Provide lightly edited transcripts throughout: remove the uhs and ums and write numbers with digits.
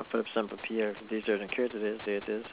Philip Sample PR. These are care. Today's date is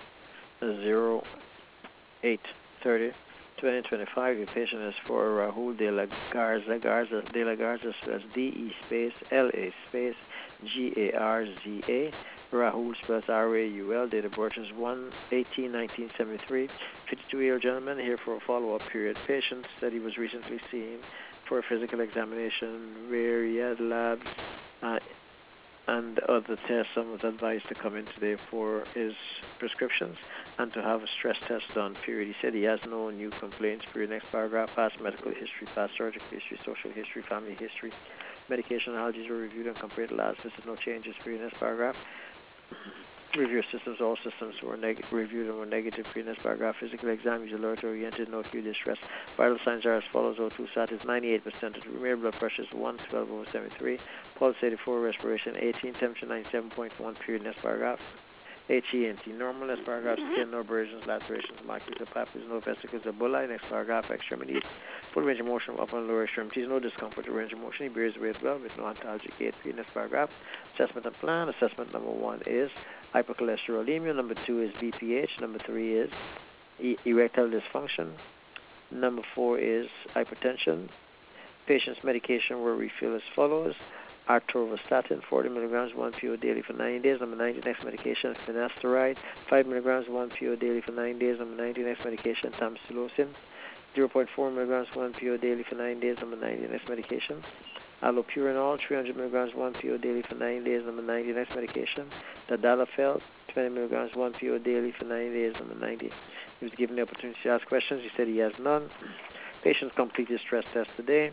08/30/2025. Your patient is for Rahul de la Garza. De la Garza spells DE space LA space GARZA. Rahul spells RAUL. Date of birth is 1/18/1973. 52-year-old gentleman here for a follow-up period. Patient said he was recently seen for a physical examination where he had labs and other tests. Someone was advised to come in today for his prescriptions and to have a stress test done, period. He said he has no new complaints, period. Next paragraph, past medical history, past surgical history, social history, family history. Medication allergies were reviewed and compared to last visit, no changes, period. Next paragraph, review systems, all systems were reviewed and were negative, period. Next paragraph, physical exam, is alert oriented, no acute distress. Vital signs are as follows: O2 sat is 98%, mere blood pressure is 112/73, pulse 84, respiration 18, temperature 97.1, period. Next paragraph, HENT normal. Next paragraph, skin, no abrasions, lacerations, markings of papules, no vesicles of bullae. Next paragraph, extremities, full range of motion of upper and lower extremities, no discomfort or range of motion. He bears weight well with no antalgic gait. Next paragraph, assessment and plan. Assessment number 1 is hypercholesterolemia. Number 2 is BPH. Number 3 is erectile dysfunction. Number 4 is hypertension. Patient's medication were refilled as follows: atorvastatin 40 milligrams 1 PO daily for 9 days. Number 90, next medication finasteride 5 milligrams 1 PO daily for 9 days. Number 90, next medication tamsulosin 0.4 milligrams 1 PO daily for 9 days. Number 90, next medication allopurinol 300 milligrams 1 PO daily for 9 days. Number 90, next medication tadalafil 20 milligrams 1 PO daily for 9 days. Number 90. He was given the opportunity to ask questions. He said he has none. Patient completed stress test today.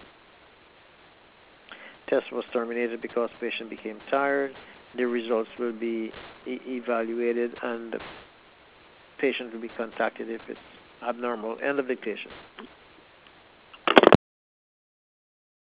Test was terminated because patient became tired. The results will be evaluated and the patient will be contacted if it's abnormal. End of dictation.